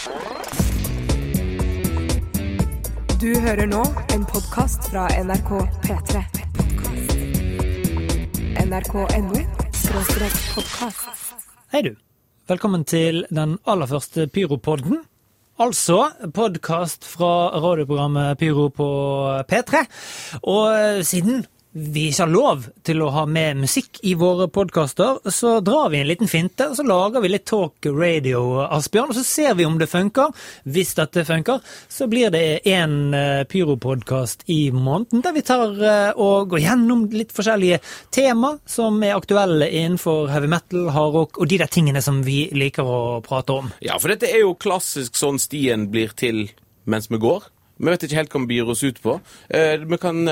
Du hører nå en podcast fra NRK P3. NRK.no/podcast. Hei du, velkommen til den aller første Pyro-podden. Altså podcast fra radioprogrammet Pyro på P3. Og siden vi ikke har lov til å ha med musikk i våre podcaster, så drar vi en liten finte, og så lager vi litt talk radio, Asbjørn, og så ser vi om det funker. Hvis dette funker, så blir det en Pyro-podcast i måneden, der vi tar og går gjennom litt forskjellige tema som er aktuelle innenfor heavy metal, hardrock, og de der tingene som vi liker å prate om. Ja, for dette er jo klassisk sånn stien blir til mens vi går. Vi vet ikke helt hva vi byr oss ut på. Vi kan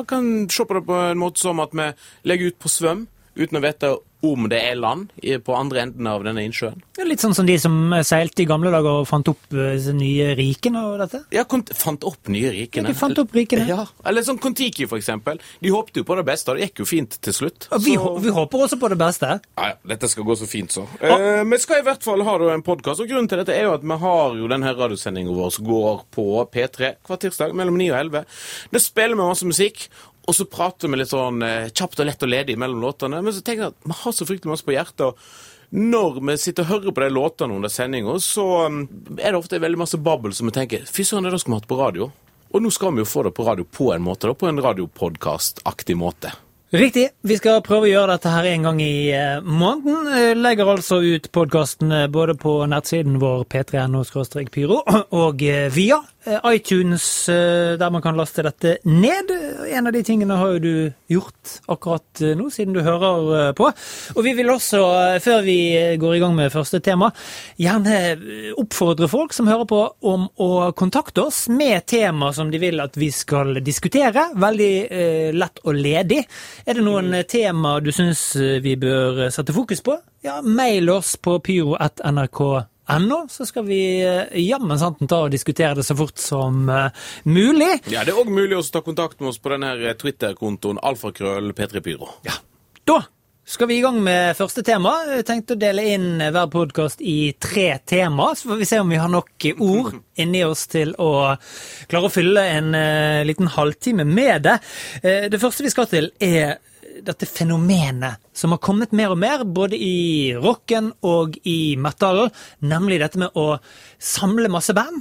se på det på en måte som at vi legger ut på svøm, uten å vite om det er land på andre enden av denne innsjøen. Litt sånn som de som seilte i gamle dager og fant opp nye rikene og dette. Ja, fant opp nye rikene. Ja, de fant opp rikene. Ja, eller sånn Kon-Tiki for eksempel. De håpte jo på det beste, og det gikk jo fint til slutt. Vi håper også på det beste. Ja, dette skal gå så fint så. Vi skal i hvert fall ha en podcast, og grunnen til dette er jo at vi har jo denne radiosendingen vår som går på P3 hver tirsdag mellom 9 og 11. Det spiller vi masse musikk, og så prater vi litt sånn kjapt og lett og ledig mellom låtene. Men så tenker jeg at vi har så fryktelig masse på hjertet, og når vi sitter og hører på de låtene under sendingen, så er det ofte veldig masse babbel som vi tenker, fy søren, det skulle vi hatt på radio. Og nå skal vi jo få det på radio på en måte, på en radiopodcast-aktig måte. Riktig, vi skal prøve å gjøre dette her en gang i måneden. Legger altså ut podcasten både på nettsiden vår p3.no/pyro og via iTunes, der man kan laste dette ned. En av de tingene har jo du gjort akkurat nå, siden du hører på. Og vi vil også, før vi går i gang med første tema, gjerne oppfordre folk som hører på om å kontakte oss med tema som de vil at vi skal diskutere. Veldig lett og ledig. Er det noen tema du synes vi bør sette fokus på? Ja, mail oss på pyro@nrk.no, så skal vi jammen santen ta og diskutere det så fort som mulig. Ja, det er også mulig å ta kontakt med oss på denne Twitter-kontoen alfakrøll-p3pyro. Ja, da skal vi i gang med første tema. Jeg tenkte å dele inn hver podcast i 3 tema, så får vi se om vi har nok ord inni oss til å klare å fylle en liten halvtime med det. Det første vi skal til er dette fenomenet som har kommet mer og mer, både i rocken og i metal, nemlig dette med å samle masse band,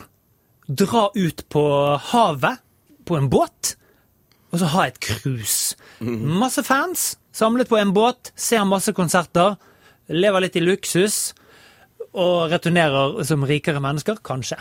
dra ut på havet på en båt, og så ha et cruise. Masse fans, samlet på en båt, ser masse konserter, lever litt i luksus, og returnerer som rikere mennesker, kanskje.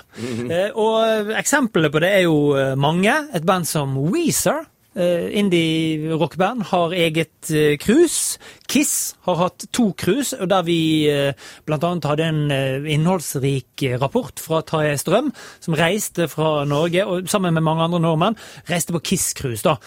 Og eksemplene på det er jo mange. Et band som Weezer, indie-rockband, har eget cruise. Kiss har hatt 2 cruise, og der vi blant annet hadde en innholdsrik rapport fra Tarjei Strøm, som reiste fra Norge, og sammen med mange andre nordmenn, reiste på Kiss-cruise da,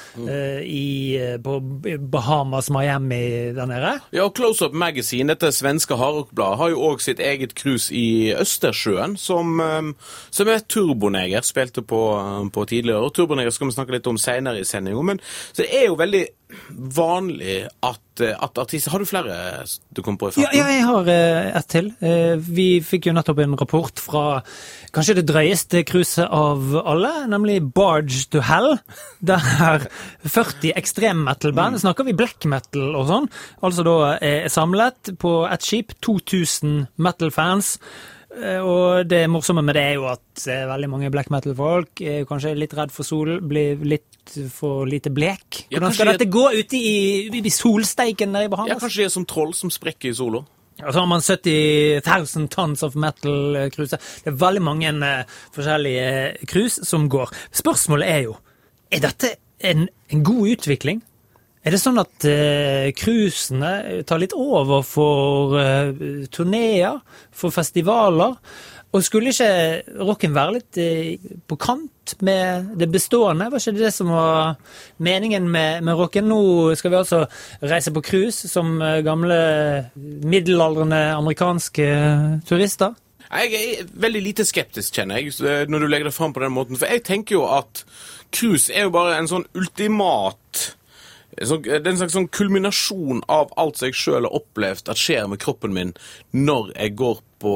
på Bahamas, Miami, der nede. Ja, og Close Up Magazine, dette svenske hardrockbladet, har jo også sitt eget cruise i Østersjøen, som er Turboneger, spilte på tidligere, og Turboneger skal vi snakke litt om senere i sendingen. Men så det er jo veldig vanlig at artister... Har du flere du kom på i farten? Ja, jeg har et til. Vi fikk jo nettopp en rapport fra kanskje det drøyeste cruiset av alle, nemlig Barge to Hell, der 40 ekstrem-metal-band, snakker vi black metal og sånn, altså da er samlet på et skip, 2000 metal-fans. Og det morsomme med det er jo at veldig mange black metal-folk er kanskje litt redd for sol, blir litt for lite blek. Hvordan skal dette gå ute i solsteiken der i Bahamas? Ja, kanskje det er som troll som sprekker i solo. Og så har man 70,000 tons of metal-cruise. Det er veldig mange forskjellige cruise som går. Spørsmålet er jo, er dette en god utvikling? Er det sånn at cruisene tar litt over for turnéer, for festivaler? Og skulle ikke rocken være litt på kant med det bestående? Var ikke det som var meningen med rocken? Nå skal vi altså reise på cruise som gamle middelaldrende amerikanske turister. Jeg er veldig lite skeptisk, kjenner jeg, når du legger det frem på den måten. For jeg tenker jo at cruise er jo bare en sånn ultimat... Det er en slags sånn kulminasjon av alt som jeg selv har opplevd at skjer med kroppen min når jeg går på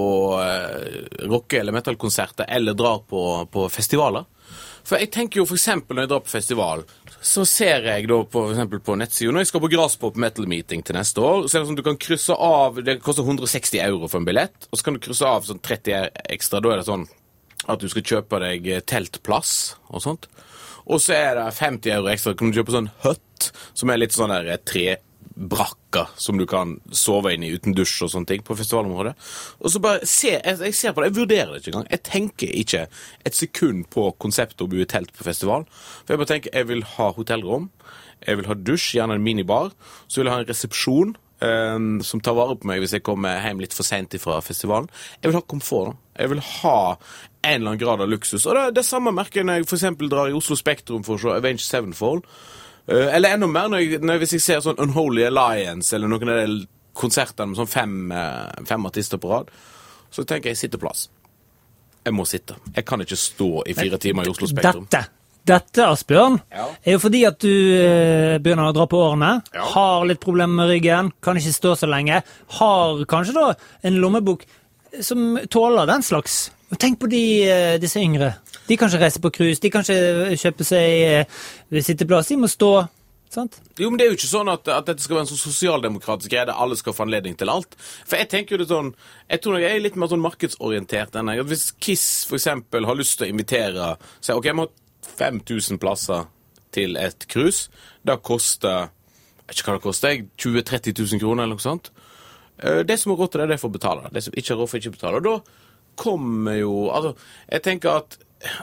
rock- eller metal-konserter, eller drar på festivaler. For jeg tenker jo for eksempel når jeg drar på festival, så ser jeg da på, for eksempel på nettsiden, når jeg skal på Graspop Metal Meeting til neste år, så er det sånn at du kan krysse av, det koster 160 euro for en billett, og så kan du krysse av sånn 30 ekstra, da er det sånn at du skal kjøpe deg teltplass og sånt. Og så er det 50 euro ekstra, kan du kjøpe sånn hut, som er litt sånn der trebrakker, som du kan sove inn i uten dusj og sånne ting på festivalområdet. Og så bare jeg ser på det, jeg vurderer det ikke engang. Jeg tenker ikke et sekund på konseptet å bo i telt på festival. For jeg bare tenker, jeg vil ha hotellrom, jeg vil ha dusj, gjerne en minibar, så vil jeg ha en resepsjon som tar vare på meg hvis jeg kommer hjem litt for sent fra festivalen. Jeg vil ha komfort, da. Jeg vil ha en eller annen grad av luksus. Og det samme merker jeg når jeg for eksempel drar i Oslo Spektrum for å se Avenged Sevenfold. Eller enda mer hvis jeg ser sånn Unholy Alliance eller noen av de konsertene med sånn fem artister på rad, så tenker jeg sitteplass. Jeg må sitte. Jeg kan ikke stå i 4 timer i Oslo Spektrum. Dette, Asbjørn, er jo fordi at du begynner å dra på årene, har litt problemer med ryggen, kan ikke stå så lenge, har kanskje da en lommebok som tåler den slags. Tenk på disse yngre. De kan ikke reise på cruise, de kan ikke kjøpe seg sitteplass, de må stå, sant? Jo, men det er jo ikke sånn at dette skal være en sånn sosialdemokratisk greie der alle skal få anledning til alt. For jeg tenker jo det sånn, jeg tror jeg er litt mer sånn markedsorientert enn jeg. Hvis Kiss for eksempel har lyst til å invitere, så ok, jeg må ha 5000 plasser til et cruise, da koster, jeg vet ikke hva det koster, 20-30 000 kroner eller noe sånt. Det som har råd til det får betale. Det som ikke har råd for ikke betale. Og da kommer jo, altså, jeg tenker at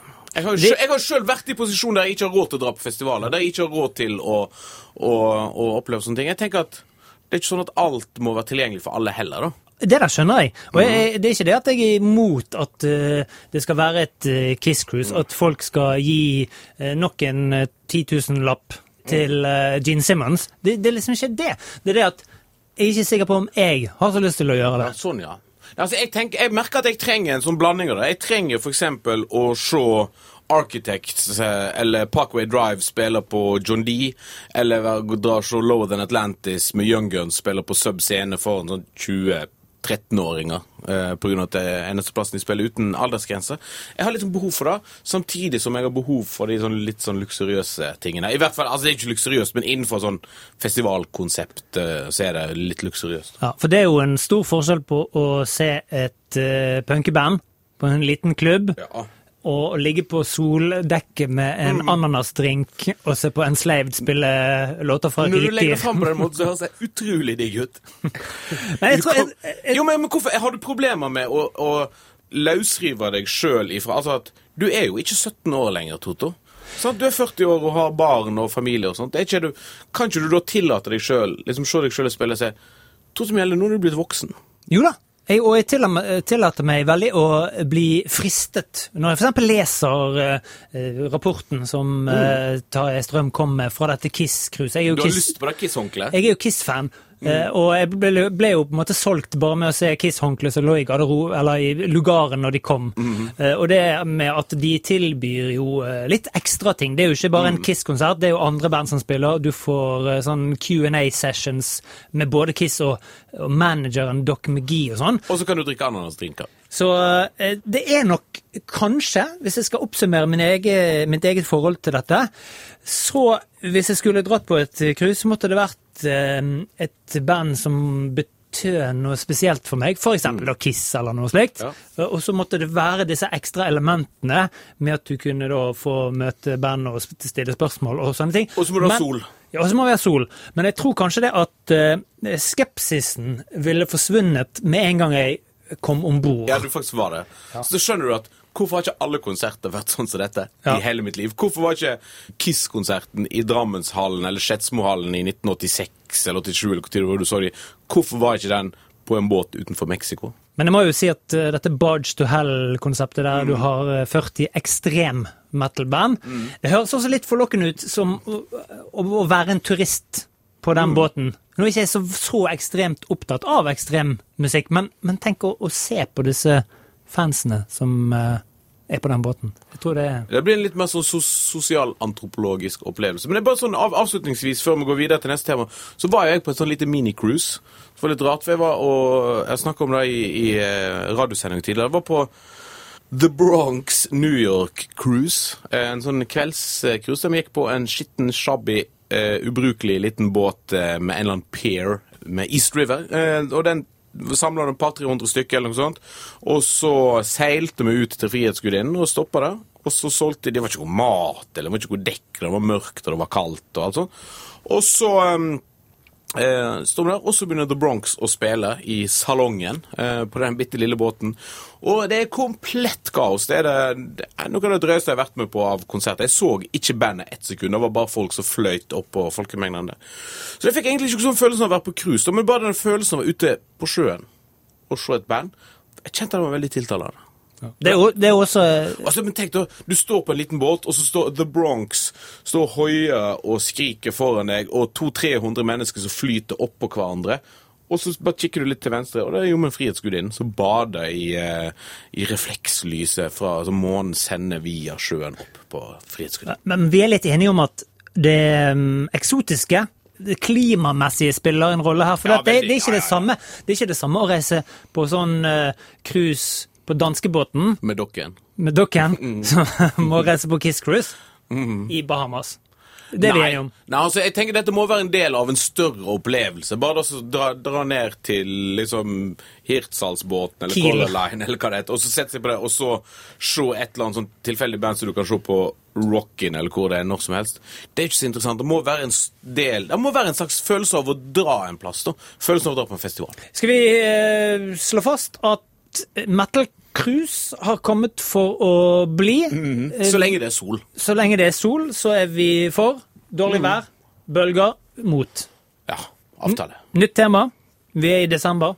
jeg har selv vært i posisjon der jeg ikke har råd til å dra på festivaler, der jeg ikke har råd til å oppleve sånne ting. Jeg tenker at det er ikke sånn at alt må være tilgjengelig for alle heller, da. Det der skjønner jeg. Og det er ikke det at jeg er imot at det skal være et Kiss-cruise, at folk skal gi nok en 10 000-lapp til Gene Simmons. Det er liksom ikke det. Det er det at jeg er ikke sikker på om jeg har så lyst til å gjøre det. Ja, sånn, ja. Altså, jeg merker at jeg trenger en sånn blanding av det. Jeg trenger for eksempel å se Architects eller Parkway Drive spiller på John D, eller dra så Lower Than Atlantis med Young Guns spiller på Sub-scene for en sånn 13-åringer på grunn av at det er eneste plassen de spiller uten aldersgrense. Jeg har litt sånn behov for det, samtidig som jeg har behov for de sånn litt sånn luksuriøse tingene. I hvert fall, altså det er ikke luksuriøst, men innenfor sånn festivalkonsept så er det litt luksuriøst. Ja, for det er jo en stor forskjell på å se et punkeband på en liten klubb, og ligge på soldekket med en ananasdrink og se på Enslaved spille låter fra Når du legger frem på den måten, så høres det utrolig digg ut. Men hvorfor har du problemer med å løsrive deg selv ifra, altså at du er jo ikke 17 år lenger, Toto. Sånn, du er 40 år og har barn og familie og sånt. Kan ikke du da tillate deg selv, liksom se deg selv og spille og se, Toto Mjelde, nå er du blitt voksen. Jo da. Og jeg tillater meg veldig å bli fristet. Når jeg for eksempel leser rapporten som Tarjei Strøm kom med fra dette Kiss-cruise. Du har lyst på det Kiss-håndkle? Jeg er jo Kiss-fan. Og jeg ble jo på en måte solgt bare med å se Kiss-håndkle som lå i garderoben, eller i lugaren når de kom. Og det med at de tilbyr jo litt ekstra ting. Det er jo ikke bare en Kiss-konsert, det er jo andre band som spiller. Du får sånn Q&A-sessions med både Kiss og manageren Doc McGee og sånn. Og så kan du drikke ananasdrinker. Så det er nok kanskje, hvis jeg skal oppsummere mitt eget forhold til dette, så hvis jeg skulle dratt på et cruise, så måtte det vært et band som betød noe spesielt for meg, for eksempel da Kiss eller noe slikt, og så måtte det være disse ekstra elementene med at du kunne da få møte band og stille spørsmål og sånne ting. Og så må du ha sol. Ja, og så må vi ha sol. Men jeg tror kanskje det at skepsisen ville forsvunnet med en gang jeg kom ombord. Ja, du faktisk var det. Så skjønner du at hvorfor har ikke alle konserter vært sånn som dette i hele mitt liv? Hvorfor var ikke Kiss-konserten i Drammenshallen eller Skedsmohallen i 1986 eller 87 eller hvor du så de? Hvorfor var ikke den på en båt utenfor Mexico? Men jeg må jo si at dette Barge to Hell-konseptet der du har 40 ekstrem metal-band, det høres også litt forlokkende ut som å være en turist på den båten. Nå er ikke jeg så ekstremt opptatt av ekstrem musikk, men tenk å se på disse fansene som på den båten. Jeg tror Det blir en litt mer sånn sosial-antropologisk opplevelse. Men det bare sånn avslutningsvis, før vi går videre til neste tema, så var jeg på et sånn lite mini-cruise. Det var litt rart, for jeg snakket om det i radiosending tidligere. Jeg var på The Bronx New York Cruise, en sånn kveldscruise der vi gikk på en skitten, shabby, ubrukelig liten båt med en eller annen pier med East River, og den samlet et par 300 stykker eller noe sånt, og så seilte vi ut til Frihetsgudinnen og stoppet der, og så solgte det var ikke god mat, eller det var ikke god dekk, det var mørkt og det var kaldt og alt sånt, og så står vi der, og så begynner The Bronx å spille i salongen på den bitte lille båten, og det komplett kaos. Det er noe av det drøyeste jeg har vært med på av konserter. Jeg så ikke bandet 1 sekund, det var bare folk som fløyt opp på folkemengden der. Så jeg fikk egentlig ikke sånn følelsen av å være på cruise, men bare den følelsen av å være ute på sjøen og se et band. Jeg kjente det var veldig tiltalende. Det er også Altså, men tenk da, du står på en liten båt, og så står The Bronx, står høyer og skriker foran deg, og 200-300 mennesker som flyter opp på hverandre, og så bare kikker du litt til venstre, og det er jo med Frihetsgudinnen som bader i reflekslyset fra altså, månen sender via sjøen opp på Frihetsgudinnen. Men vi er litt enige om at det eksotiske, det klimamessige spiller en rolle her, for Ja, det er veldig, ikke det samme. Det er ikke det samme å reise på sånn cruise på danskebåten Med dokken. med dokken, som må reise på Kiss Cruise i Bahamas. Det er vi enige om. Nei, altså, jeg tenker dette må være en del av en større opplevelse. Bare da dra ned til liksom Hirtsalsbåten eller Kiel. Color Line eller hva det heter, og så sette seg på det, og så se et eller annet sånn tilfeldig band som du kan se på Rockin eller hvor det er når som helst. Det er ikke så interessant. Det må være det må være en slags følelse av å dra en plass da. Følelsen av å dra på en festival. Skal vi slå fast at Metal Cruise har kommet for å bli. Så lenge det er sol. Så lenge det er sol, så er vi for. Dårlig vær, bølger, mot. Ja, avtale. Nytt tema. Vi er i desember.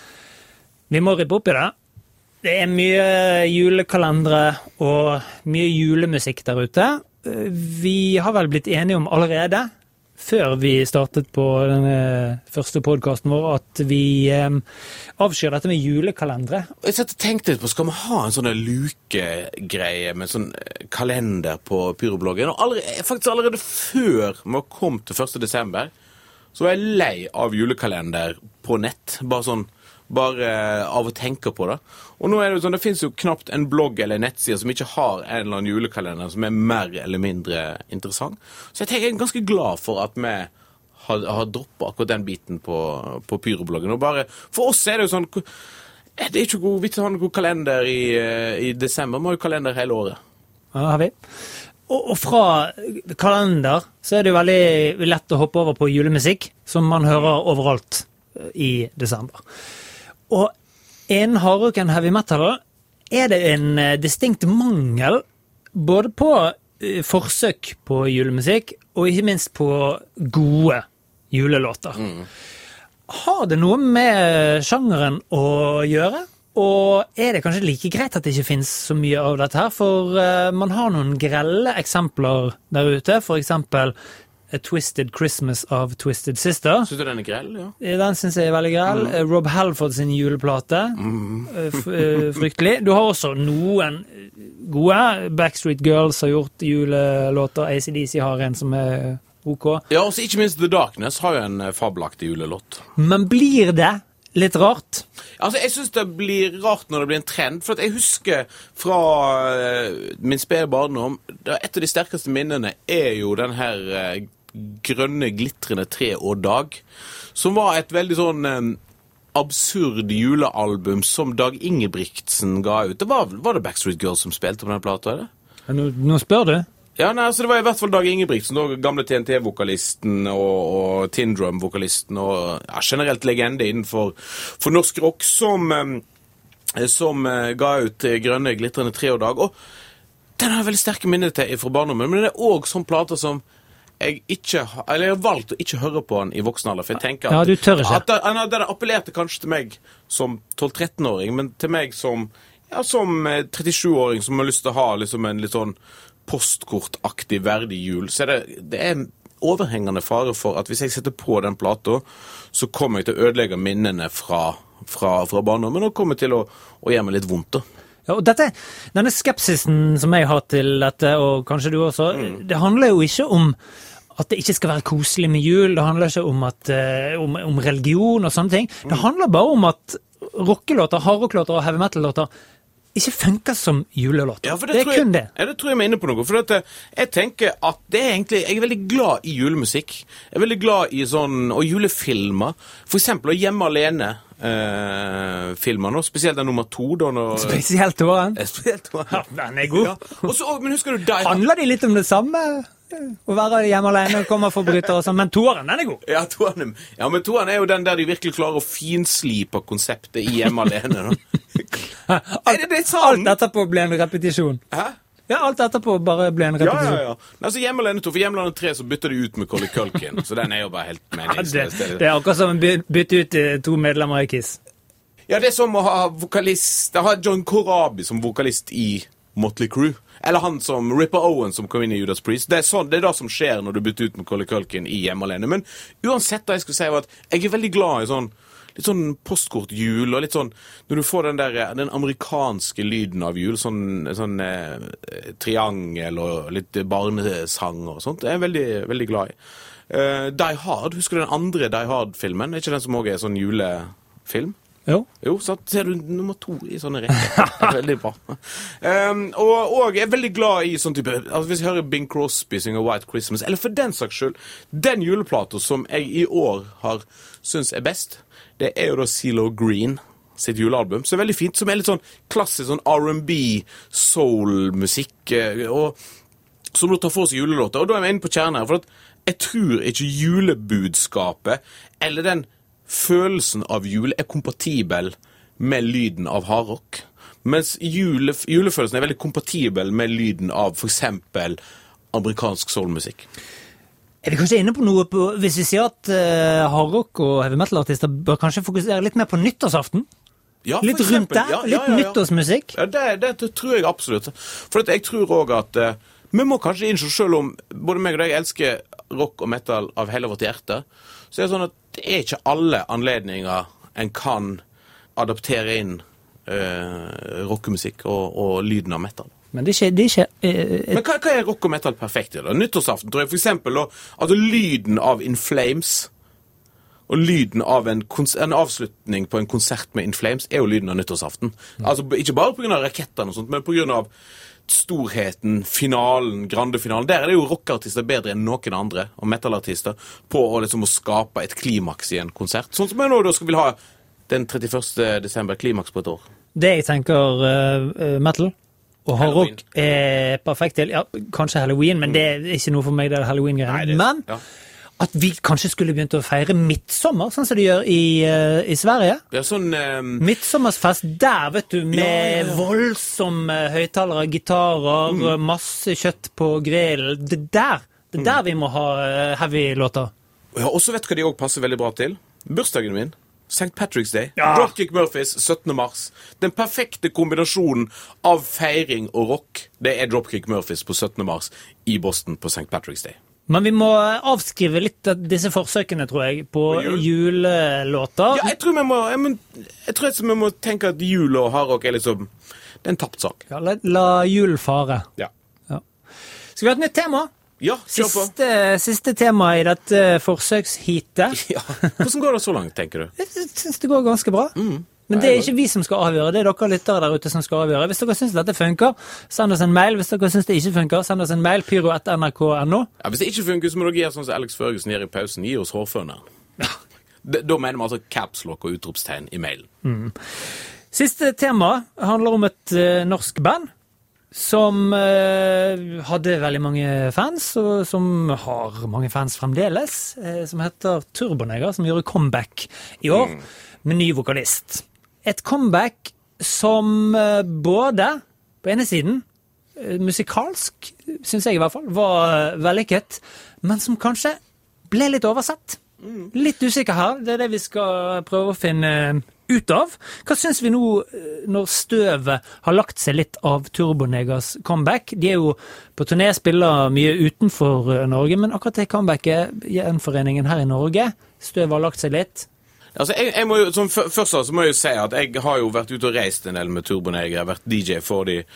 Vi må rippe opp i det. Det er mye julekalendere og mye julemusikk der ute. Vi har vel blitt enige om allerede, før vi startet på den første podcasten vår, at vi avskyr dette med julekalendere. Jeg satt og tenkte litt på, skal vi ha en sånn lukegreie med sånn kalender på Pyrobloggen? Og faktisk allerede før vi kom til 1. desember, så var jeg lei av julekalender på nett. Bare av å tenke på det. Og nå er det jo sånn, det finnes jo knapt en blogg eller en nettside som ikke har en eller annen julekalender som er mer eller mindre interessant. Så jeg tenker jeg er ganske glad for at vi har droppet akkurat den biten på Pyrobloggen. Og bare, for oss er det jo sånn, det er ikke god vits å ha noen kalender i desember, vi har jo kalender hele året. Ja, har vi. Og fra kalender så er det jo veldig lett å hoppe over på julemusikk, som man hører overalt i desember. Og innen hardrocken heavy metal er det en distinkt mangel både på forsøk på julemusikk og ikke minst på gode julelåter. Har det noe med sjangeren å gjøre? Og er det kanskje like greit at det ikke finnes så mye av dette her? For man har noen grelle eksempler der ute, for eksempel A Twisted Christmas av Twisted Sister. Synes du den er grell, ja? Den synes jeg er veldig grell. Rob Halford sin juleplate. Fryktelig. Du har også noen gode. Backstreet Girls har gjort julelåter. AC/DC har en som er ok. Ja, og ikke minst The Darkness har jo en fabelaktig julelåt. Men blir det litt rart? Altså, jeg synes det blir rart når det blir en trend, for at jeg husker fra min spede barndom, et av de sterkeste minnene er jo den her grønne, glitrende 3 år dag, som var et veldig sånn absurd julealbum som Dag Ingebrigtsen ga ut. Det var det Backstreet Girls som spilte på den plata, eller? Nå spør du. Ja, nei, altså det var i hvert fall Dag Ingebrigtsen, gamle TNT-vokalisten og Tin Drum-vokalisten, og ja, generelt legende innenfor norsk rock, som ga ut grønne, glitrende 3 år dag. Og den har veldig sterke minner til fra barndommen, men det er også sånn plater som jeg har valgt å ikke høre på den i voksen alder, for jeg tenker at, ja, du tør ikke. At den appellerte kanskje til meg som 12-13-åring, men til meg som 37-åring som har lyst til å ha liksom en litt sånn postkortaktig verdig jul, så det er overhengende fare for at hvis jeg setter på den plata, så kommer jeg til å ødelegge minnene fra barndommen, og kommer til å gjøre meg litt vondt da. Ja, og denne skepsisen som jeg har til dette, og kanskje du også, det handler jo ikke om at det ikke skal være koselig med jul, det handler ikke om religion og sånne ting. Det handler bare om at rockelåter, hardrocklåter og heavy metal-låter ikke funker som julelåter. Ja, det kun det. Ja, det tror jeg er inne på noe. For jeg tenker at det er egentlig, jeg er veldig glad i julemusikk. Jeg er veldig glad i og julefilmer. For eksempel Hjemme alene filmer nå, spesielt den nummer 2. Spesielt toeren. Spesielt toeren. Ja, den er god. Ja. Men husker du Die Hard? Handler de litt om det samme? Å være hjemme alene og komme forbrytere og sånn, men toeren, den er god. Ja, men toeren er jo den der de virkelig klarer å finslipe konseptet i Hjemme alene. Det sant? Alt etterpå ble en repetisjon. Hæ? Ja, alt etterpå bare ble en repetisjon. Ja. Altså Hjemme alene 2, for Hjemme alene 3 så bytter de ut med Macaulay Culkin, så den er jo bare helt meningsløs. Det er akkurat som å bytte ut 2 medlemmer i Kiss. Ja, det er som å ha vokalist, ha John Corabi som vokalist i Motley Crue. Eller han som Ripper Owen som kom inn i Judas Priest. Det er det som skjer når du bytter ut med Macaulay Culkin i Hjemme alene. Men uansett da jeg skulle si var at jeg er veldig glad i litt sånn postkortjul, og litt sånn, når du får den amerikanske lyden av jul, sånn triangel og litt barnesang og sånt, det er jeg veldig, veldig glad i. Die Hard, husker du den andre Die Hard-filmen? Er ikke den som også er sånn julefilm? Jo, så ser du nummer 2 i sånne rekker. Det er veldig bra. Og jeg er veldig glad i sånn type, altså hvis jeg hører Bing Crosby synge White Christmas, eller for den saks skyld, den juleplaten som jeg i år synes er best, det er jo da CeeLo Green sitt julealbum, så er veldig fint, som er litt sånn klassisk sånn R&B, soul-musikk, og som nå tar for seg julelåter. Og da er jeg inne på kjernen her, for at jeg tror ikke julebudskapet, eller den følelsen av jul er kompatibel med lyden av hardrock, mens julefølelsen er veldig kompatibel med lyden av for eksempel amerikansk soulmusikk. Er vi kanskje inne på noe hvis vi sier at hardrock og heavy metal-artister bør kanskje fokusere litt mer på nyttårsaften? Ja, litt rundt der? Ja. Litt nyttårsmusikk? Ja, det tror jeg absolutt. For jeg tror også at vi må kanskje innse, selv om både meg og deg elsker rock og metal av hele vårt hjerte, så er det sånn at det er ikke alle anledninger en kan adaptere inn rockemusikk og lyden av metal. Men det er ikke Men hva er rock og metal perfekt i da? Nyttårsaften tror jeg for eksempel altså lyden av In Flames og lyden av en avslutning på en konsert med In Flames er jo lyden av nyttårsaften. Altså ikke bare på grunn av rakettene og sånt, men på grunn av storheten, finalen, grandefinalen. Der er det jo rockartister bedre enn noen andre, og metalartister, på å skape et klimaks i en konsert. Sånn som jeg nå da skal vil ha den 31. desember klimaks på et år. Det jeg tenker metal og hardrock er perfekt til. Ja, kanskje Halloween, men det er ikke noe for meg, det er Halloween-greier. Men at vi kanskje skulle begynt å feire midtsommer, sånn som de gjør i Sverige. Ja, sånn midtsommersfest der, vet du, med voldsomme høyttalere, gitarer, masse kjøtt på grillen. Det er der vi må ha heavy-låter. Ja, og så vet du hva de også passer veldig bra til? Bursdagen min. St. Patrick's Day. Ja. Dropkick Murphys, 17. mars. Den perfekte kombinasjonen av feiring og rock, det er Dropkick Murphys på 17. mars i Boston på St. Patrick's Day. Men vi må avskrive litt av disse forsøkene, tror jeg, på julelåter. Ja, jeg tror vi må tenke at jul og hardrock er liksom, det er en tapt sak. Ja, la jul fare. Ja. Skal vi ha et nytt tema? Ja, kjør på. Siste tema i dette forsøkshitet. Ja. Hvordan går det så langt, tenker du? Jeg synes det går ganske bra. Men det er ikke vi som skal avgjøre, det er dere lyttere der ute som skal avgjøre. Hvis dere synes dette funker, send oss en mail. Hvis dere synes det ikke funker, send oss en mail, pyro@nrk.no. Ja, hvis det ikke funker, så må dere gjøre sånn som Alex Ferguson gjør i pausen. Gi oss hårføneren. Ja. Da mener vi altså caps lock og utropstegn i mailen. Siste tema handler om et norsk band som hadde veldig mange fans, og som har mange fans fremdeles, som heter Turboneger, som gjør comeback i år med ny vokalist. Et comeback som både, på ene siden, musikalsk, synes jeg i hvert fall, var vellykket, men som kanskje ble litt oversett. Litt usikker her, det er det vi skal prøve å finne ut av. Hva synes vi nå når støvet har lagt seg litt av Turbonegers comeback? De er jo på turné, spiller mye utenfor Norge, men akkurat det comebacket, gjenforeningen her i Norge, støvet har lagt seg litt. Altså, jeg må jo, først så må jeg jo si at jeg har jo vært ute og reist en del med Turboneger. Jeg har vært DJ for de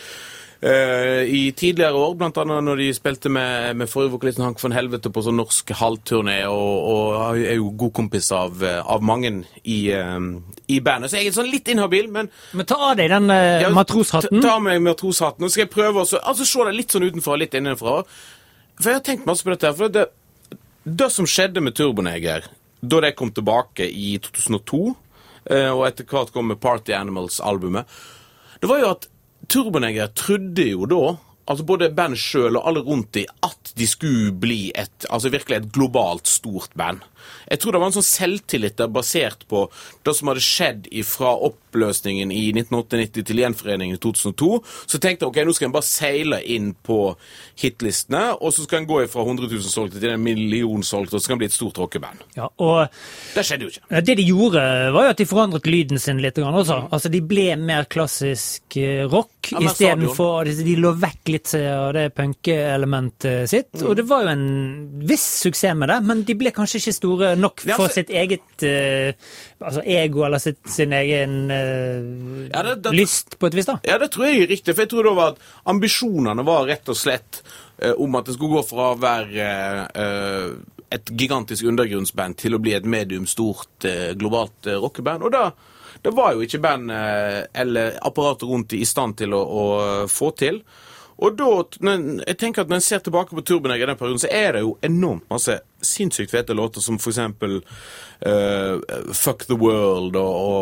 i tidligere år, blant annet når de spilte med forrige vokalisten Hank von Helvete på sånn norsk halvturné, og er jo god kompis av mange i bandet. Så jeg er sånn litt inhabil, men ta av deg den matroshatten. Ta av meg matroshatten, og skal jeg prøve å se det litt sånn utenfor og litt innenfra. For jeg har tenkt masse på dette her, for det som skjedde med Turboneger, da de kom tilbake i 2002, og etter hvert kom med Party Animals-albumet, det var jo at Turboneger trodde jo da, altså både bandet selv og alle rundt de, at de skulle bli virkelig et globalt stort band. Jeg tror det var en sånn selvtillit der basert på det som hadde skjedd fra oppløsningen i 1998 til gjenforeningen i 2002. Så tenkte jeg, ok, nå skal jeg bare seile inn på hitlistene, og så skal jeg gå fra 100 000 solgte til 1 million solgte, og så skal jeg bli et stort rockeband. Ja, og det skjedde jo ikke. Det de gjorde var jo at de forandret lyden sin litt også. Altså, de ble mer klassisk rock, i stedet for de lå vekk litt av det punke-elementet sitt, og det var jo en viss suksess med det, men de ble kanskje ikke store nok for sitt eget ego, eller sin egen lyst på et vis da. Ja, det tror jeg er riktig, for jeg tror det var at ambisjonene var rett og slett om at det skulle gå fra å være et gigantisk undergrunnsband til å bli et medium stort globalt rockeband, og det var jo ikke band eller apparater rundt i stand til å få til. Og da, jeg tenker at når jeg ser tilbake på Turboneger i den perioden, så er det jo enormt masse sinnssykt fete låter, som for eksempel Fuck the World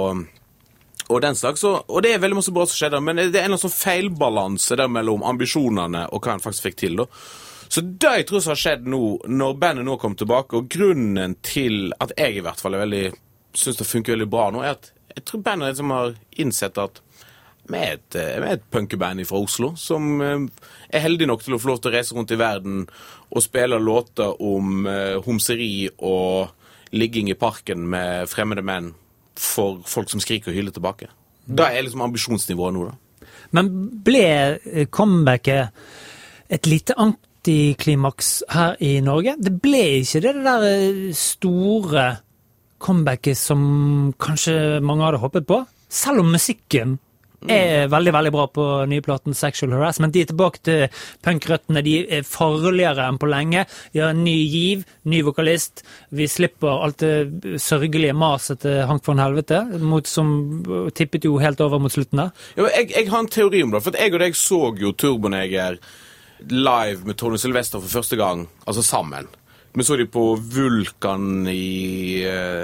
og den slags. Og det er veldig masse bra som skjedde, men det er en sånn feilbalanse der mellom ambisjonene og hva han faktisk fikk til da. Så det jeg tror som har skjedd nå, når bandet nå kom tilbake, og grunnen til at jeg i hvert fall synes det funker veldig bra nå, er at jeg tror bandet som har innsett at med et punkeband fra Oslo, som er heldig nok til å få lov til å reise rundt i verden og spille låter om homseri og ligging i parken med fremmede menn for folk som skriker og hyler tilbake. Da er liksom ambisjonsnivået nå da. Men ble comebacket et lite antiklimaks her i Norge? Det ble ikke det der store comebacket som kanskje mange hadde håpet på? Selv om musikken er veldig, veldig bra på nyplaten Sexual Harassment. De er tilbake til punkrøttene, de er farligere enn på lenge. De har en ny giv, ny vokalist. Vi slipper alt det sørgelige maset til Hank von Helvete, som tippet jo helt over mot slutten der. Ja, jeg har en teori om det, for jeg og deg så jo Turboneger live med Tony Sylvester for første gang, altså sammen. Vi så de på Vulkan i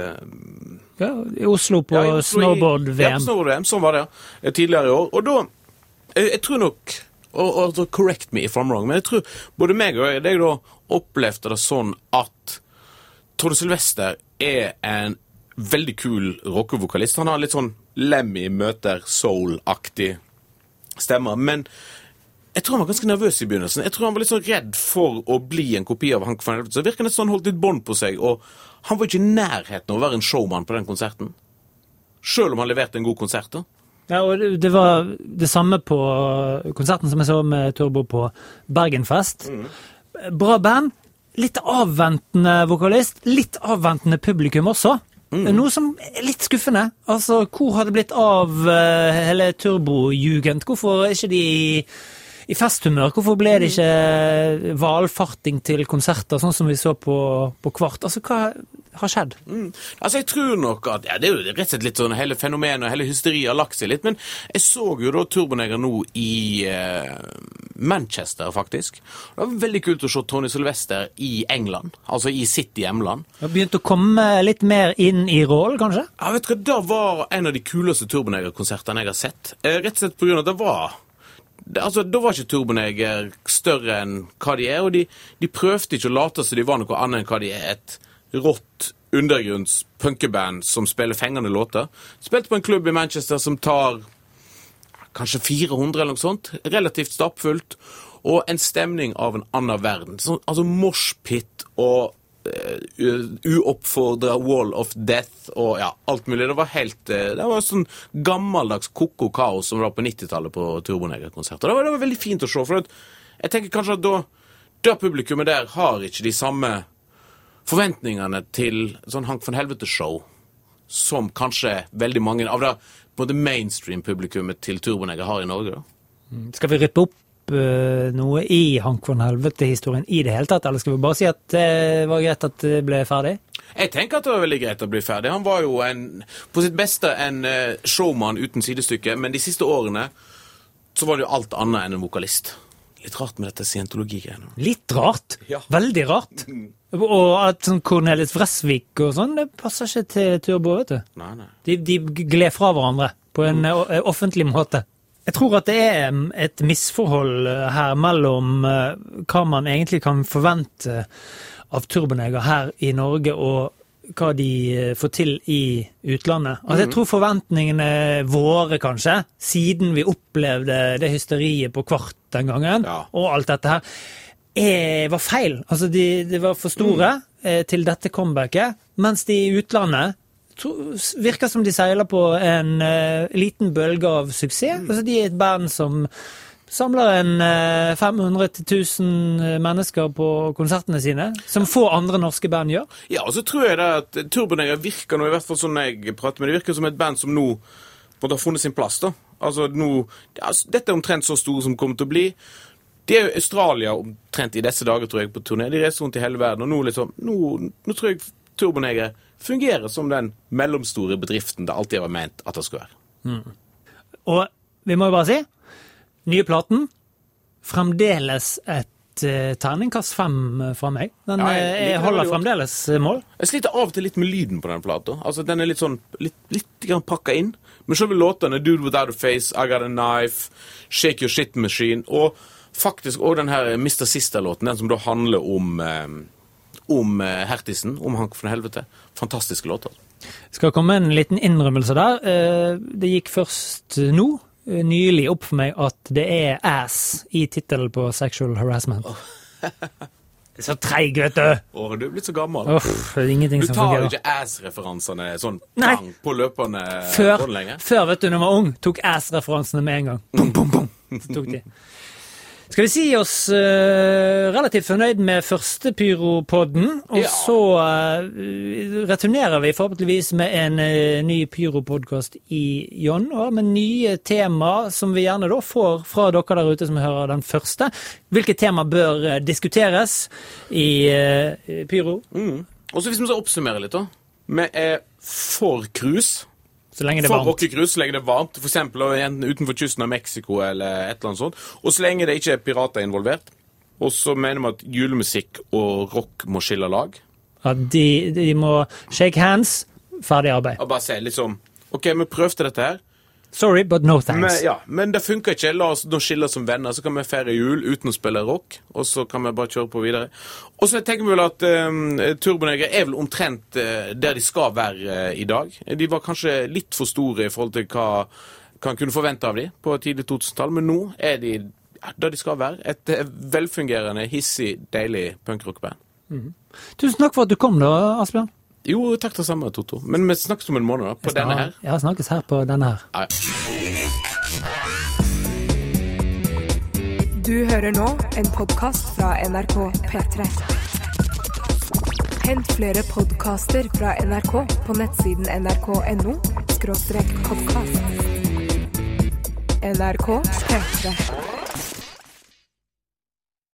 Oslo på snowboard-VM. Ja, på snowboard-VM, sånn var det tidligere i år. Og da, jeg tror nok, og correct me if I'm wrong, men jeg tror både meg og deg da opplevde det sånn at Tony Sylvester er en veldig kul rockevokalist. Han har litt sånn Lemmy møter soul-aktig stemmer, men jeg tror han var ganske nervøs i begynnelsen. Jeg tror han var litt sånn redd for å bli en kopi av Hank von Helvete. Så virker det sånn holdt litt bånd på seg, og han var ikke i nærheten av å være en showman på den konserten. Selv om han leverte en god konsert da. Ja, og det var det samme på konserten som jeg så med Turbo på Bergenfest. Bra band, litt avventende vokalist, litt avventende publikum også. Noe som er litt skuffende. Altså, hvor har det blitt av hele Turbo-jugend? Hvorfor er ikke de i festhumør? Hvorfor ble det ikke valfarting til konserter, sånn som vi så på Kvart? Altså, hva har skjedd? Altså, jeg tror nok at, det er jo rett og slett litt sånn, hele fenomenet og hele hysteriet har lagt seg litt, men jeg så jo da Turboneger nå i Manchester, faktisk. Det var veldig kult å se Tony Sylvester i England, altså i sitt hjemland. Det har begynt å komme litt mer inn i rollen, kanskje? Ja, vet du hva, det var en av de kuleste Turboneger-konsertene jeg har sett. Rett og slett på grunn av at da var ikke Turboneger større enn hva de er, og de prøvde ikke å late så de var noe annet enn hva de er, et rått undergrunns punkeband som spiller fengende låter. De spilte på en klubb i Manchester som tar kanskje 400 eller noe sånt, relativt stappfullt, og en stemning av en annen verden. Altså moshpit og uoppfordret Wall of Death og ja, alt mulig. Det var sånn gammeldags koko-kaos som var på 90-tallet på Turboneger-konserter. Det var veldig fint å se, for jeg tenker kanskje at da publikummet der har ikke de samme forventningene til sånn Hank von Helvete-show. som kanskje veldig mange av det på det mainstream-publikummet til Turboneger har i Norge, da. Skal vi rippe opp noe i Hank von Helvete-historien i det hele tatt, eller skal vi bare si at det var greit at det ble ferdig? Jeg tenker at det var veldig greit å bli ferdig. Han var jo på sitt beste en showman uten sidestykke, men de siste årene så var det jo alt annet enn en vokalist. Litt rart med dette scientologi-greiene. Litt rart? Ja. Veldig rart. Og at sånn Cornelis Vreeswijk og sånn, det passer ikke til Turbo, vet du. Nei. De gled fra hverandre på en offentlig måte. Jeg tror at det et misforhold her mellom hva man egentlig kan forvente av Turboneger her i Norge og hva de får til i utlandet. Altså jeg tror forventningene våre kanskje, siden vi opplevde det hysteriet på Kvart den gangen, og alt dette her, var feil. Altså de var for store til dette comebacket, mens de i utlandet virker som de seiler på en liten bølge av suksess. Altså de et band som samler en 500-1000 mennesker på konsertene sine, som få andre norske band gjør. Ja, og så tror jeg at Turboneger virker nå, i hvert fall sånn jeg prater med, det virker som et band som nå har funnet sin plass, da. Altså nå, dette omtrent så store som kommer til å bli. De jo Australia omtrent i disse dager, tror jeg, på turné. De reiser rundt i hele verden, og nå liksom, nå tror jeg Turboneger fungerer som den mellomstore bedriften det alltid var ment at det skulle være. Og vi må jo bare si, nye platen, fremdeles et terningkast 5 fra meg. Den holder fremdeles mål. Jeg sliter av og til litt med lyden på den platen. Altså, den litt sånn, litt grann pakket inn. Men så vil låtene Dude Without a Face, I Got a Knife, Shake Your Shit Machine, og faktisk også den her Mr. Sister-låten, den som da handler om Hertisen, om Hank von Helvete. Fantastiske låter. Skal komme en liten innrømmelse der. Det gikk først nå, nylig opp for meg at det ass i titelen på Sexual Harassment. Det så treig, vet du! Du blitt så gammel. Det ingenting som fungerer. Du tar jo ikke ass-referansene sånn på løpende bånd lenger. Før, vet du, når man var ung, tok ass-referansene med en gang. Bum, bum, bum. Så tok de. Skal vi si oss relativt fornøyd med første Pyro-podden, og så returnerer vi forhåpentligvis med en ny Pyro-podcast i januar, med nye tema som vi gjerne da får fra dere der ute som hører den første. Hvilke tema bør diskuteres i Pyro? Og så hvis vi skal oppsummere litt da, vi for cruise. Så lenge det er varmt. For rockekrus, så lenge det er varmt, for eksempel utenfor kysten av Mexico eller et eller annet sånt, og så lenge det ikke er pirater involvert. Og så mener vi at julemusikk og rock må skille lag. Ja, de må shake hands, ferdig arbeid. Og bare si liksom, ok, vi prøvde dette her. Sorry, but no thanks. Men det funker ikke. La oss nå skille som venner, så kan vi feire jul uten å spille rock, og så kan vi bare kjøre på videre. Og så tenker vi vel at Turboneger vel omtrent der de skal være i dag. De var kanskje litt for store i forhold til hva han kunne forvente av de på tidlig 2000-tall, men nå de der de skal være. Et velfungerende, hissig, deilig punkrockband. Tusen takk for at du kom da, Asbjørn. Jo, takk det samme, Toto. Men vi snakkes om en måned da, på denne her. Ja, snakkes her på denne her. Du hører nå en podcast fra NRK P3. Hent flere podcaster fra NRK på nettsiden nrk.no/podcast. NRK P3.